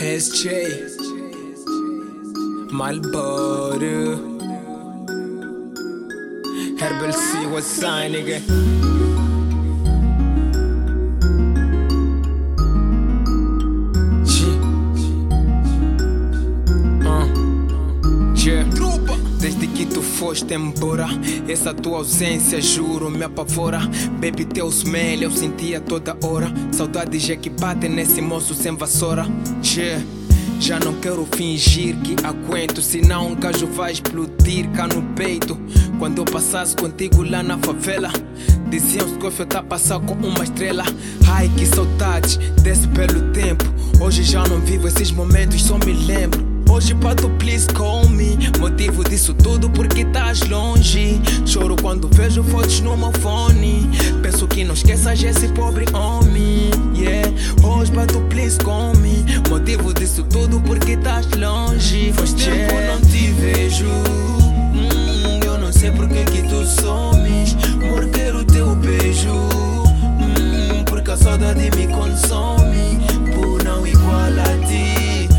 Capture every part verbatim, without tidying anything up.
S J Malboro Herbal C, what's up, nigga? Desde que tu foste embora, essa tua ausência, juro, me apavora. Baby, teu smell eu sentia toda hora. Saudades é que batem nesse moço sem vassoura. Yeah. Já não quero fingir que aguento, senão um gajo vai explodir cá no peito. Quando eu passasse contigo lá na favela, diziam que eu tá passando com uma estrela. Ai, que saudades desse belo tempo. Hoje já não vivo esses momentos, só me lembro. Hoje pra tu please call me. Motivo disso tudo porque estás longe. Choro quando vejo fotos no meu fone. Penso que não esqueças esse pobre homem. Yeah, hoje pra tu please call me. Motivo disso tudo porque estás longe. Faz tempo não te vejo. hum, Eu não sei porque que tu somes. Amor, quero teu beijo. hum, Porque a saudade me consome. Por não igual a ti.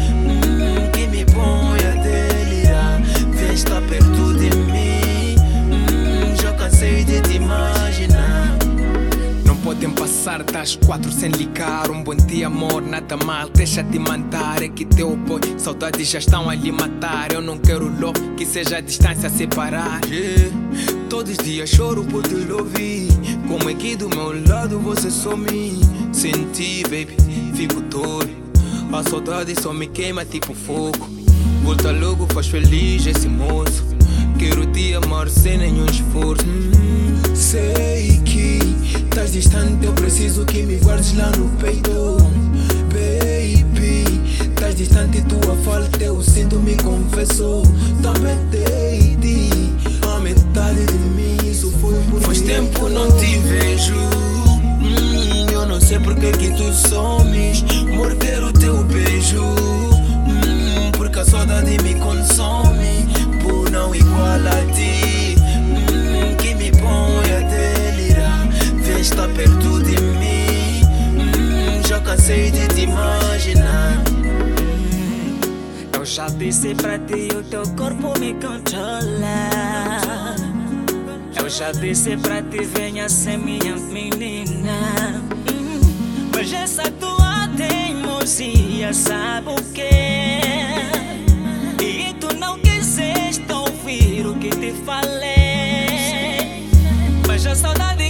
Está perto de mim, hum, já cansei de te imaginar. Não podem passar das quatro sem ligar. Um bom dia, amor, nada mal, deixa-te mandar. É que teu boy, saudades já estão a lhe matar. Eu não quero love, que seja a distância a separar. Yeah. Todos os dias choro por te ouvir. Como é que do meu lado você some? Sem ti, baby, fico todo. A saudade só me queima tipo fogo. Volta logo, faz feliz esse moço. Quero te amar sem nenhum esforço. hum, Sei que estás distante, eu preciso que me guardes lá no peito. Baby, estás distante, tua falta eu sinto, me confesso. Também dei-te a metade de mim, isso foi por Faz mim. Tempo não te vejo. hum, Eu não sei porque que tu somes. Amor, quero teu beijo. Porque a saudade me consome. Por não igual a ti. hum, Que me põe a delirar. Vem estar perto de mim. hum, Já cansei de te imaginar. hum, Eu já disse pra ti, o teu corpo me controla. Eu já disse pra ti, venha ser minha menina. hum, Mas essa tua teimosia, sabe o quê? E tu não quiseste ouvir o que te falei. Mas a saudade